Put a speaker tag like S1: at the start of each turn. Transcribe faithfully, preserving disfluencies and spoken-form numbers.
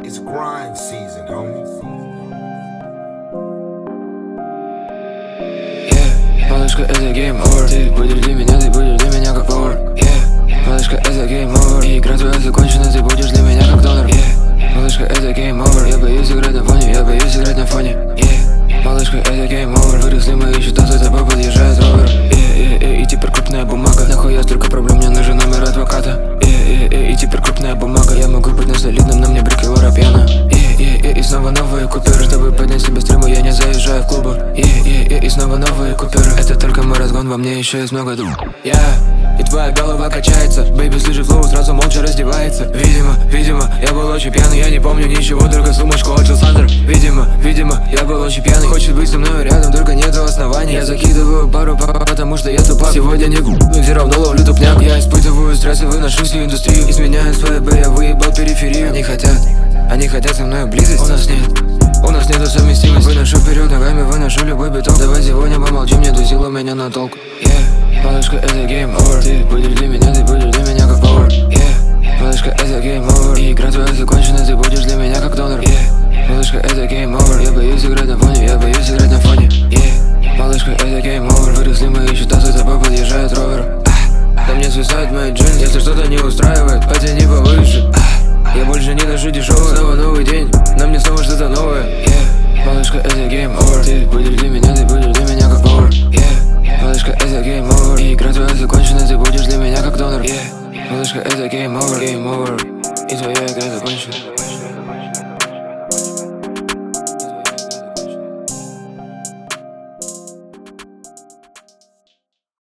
S1: It's grind season, homie.
S2: Yeah, малышка, это game over. Ты будешь для меня, ты будешь для меня как повар. Yeah, малышка, это game over. И игра твоя закончена, ты будешь для меня как донор. Yeah, малышка, это game over. Я боюсь играть на фоне, я боюсь играть на фоне. Yeah, малышка, это game over. Выросли мои счета, за тобой подъезжает ровер. Yeah, yeah, yeah, и теперь крупная бумага. Нахуя столько проблем, мне нужен номер адвоката. Yeah, yeah, yeah, и теперь крупная бумага. Я могу быть на солидном, на мне брикелора пьяна. Yeah, yeah, yeah, и снова новые купюры. Чтобы поднять себе стриму, я не заезжаю в клубы. Yeah, yeah, yeah, и снова новые купюры. Это только мой разгон, во мне еще есть много дум. Я, yeah, и твоя голова качается. Бэйби, слышит флоу, сразу молча раздевается. Видимо, видимо, я был очень пьяный. Я не помню ничего, только сумочку отжил Сандер. Видимо, видимо, я был очень пьяный. Хочет быть со мной рядом, только нету оснований. Я закидываю пару, потому что я тупак. Сегодня не гу, все равно ловлю тупняк. Я испытываю стресс и выношу всю индустрию. Изменяю свое Б, я выебал периферию. Они хотят, они хотят со мной близость. У нас нет, у нас нету совместимости. Выношу вперед ногами, выношу любой биток. Давай сегодня помолчим, нету сил у меня на толк. Yeah, малышка, это game over. Ты будешь для меня, ты будешь для меня как повар. Yeah, малышка, это game over. И игра твоя закончена, ты будешь для меня как донор. Yeah, малышка, это game over. Я боюсь играть на фоне, я боюсь играть